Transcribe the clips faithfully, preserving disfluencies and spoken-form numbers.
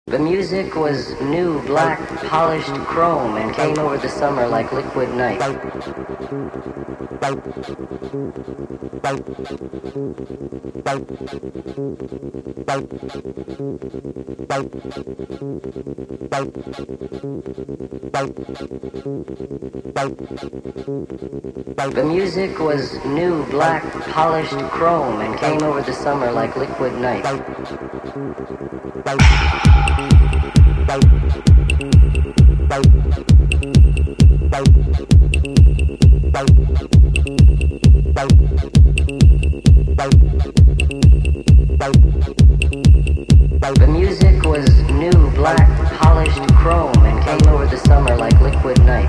The music was new, black, polished chrome and came over the summer like liquid night. The music was new, black, polished chrome and came over the summer like liquid night. The music was new, black, polished chrome and came over the summer like liquid night.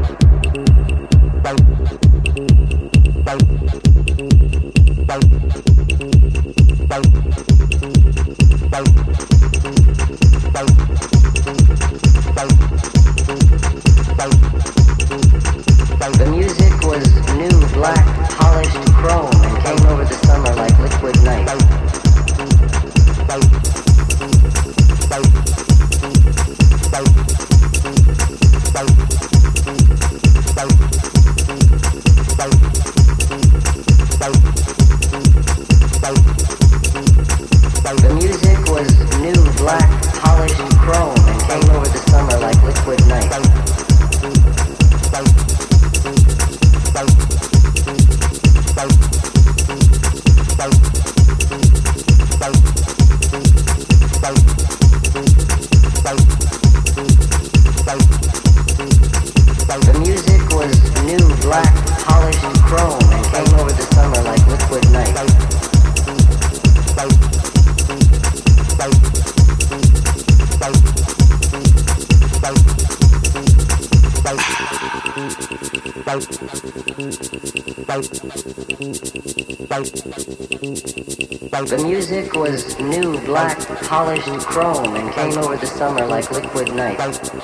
The music was new, black, polished chrome and came over the summer like liquid night. The music was new, black, polished chrome and came over the summer like liquid night. The music was new, black, polished chrome and came over the summer like liquid night. The music was new, black, polished chrome and came over the summer like liquid night.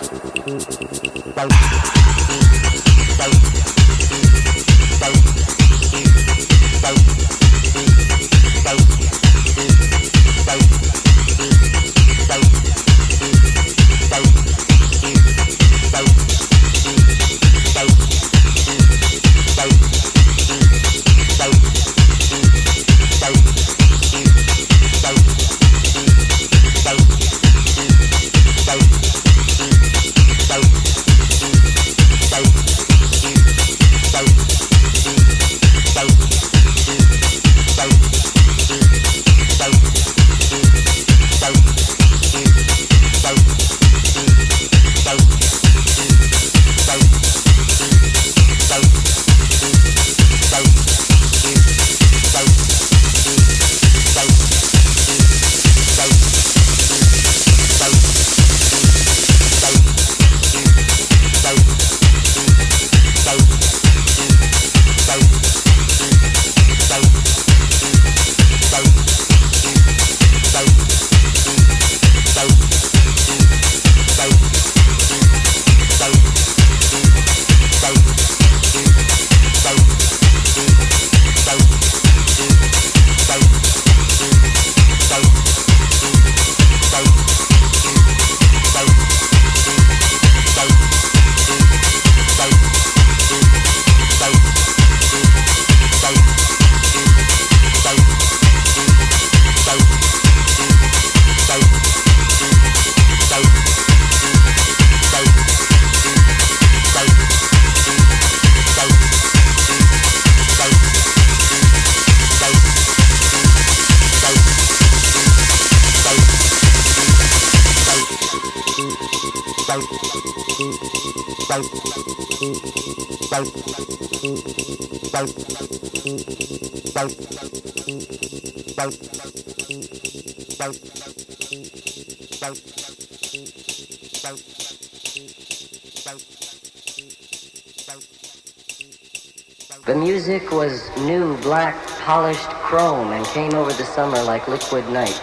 The music was new, black, polished chrome and came over the summer like liquid night.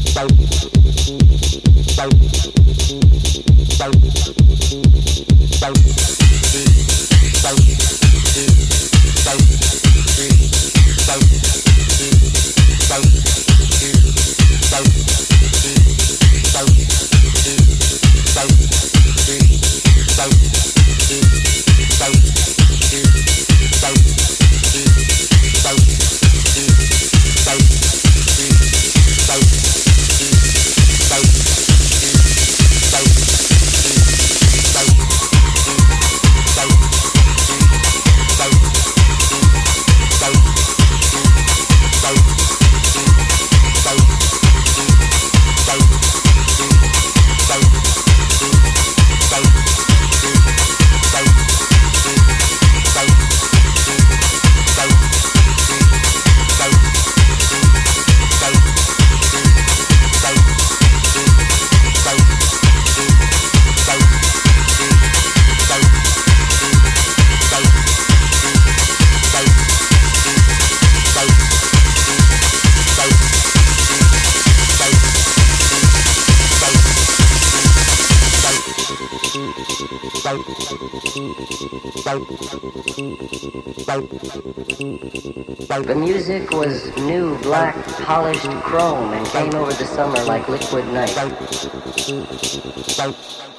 The music was new, black, polished chrome and came over the summer like liquid night.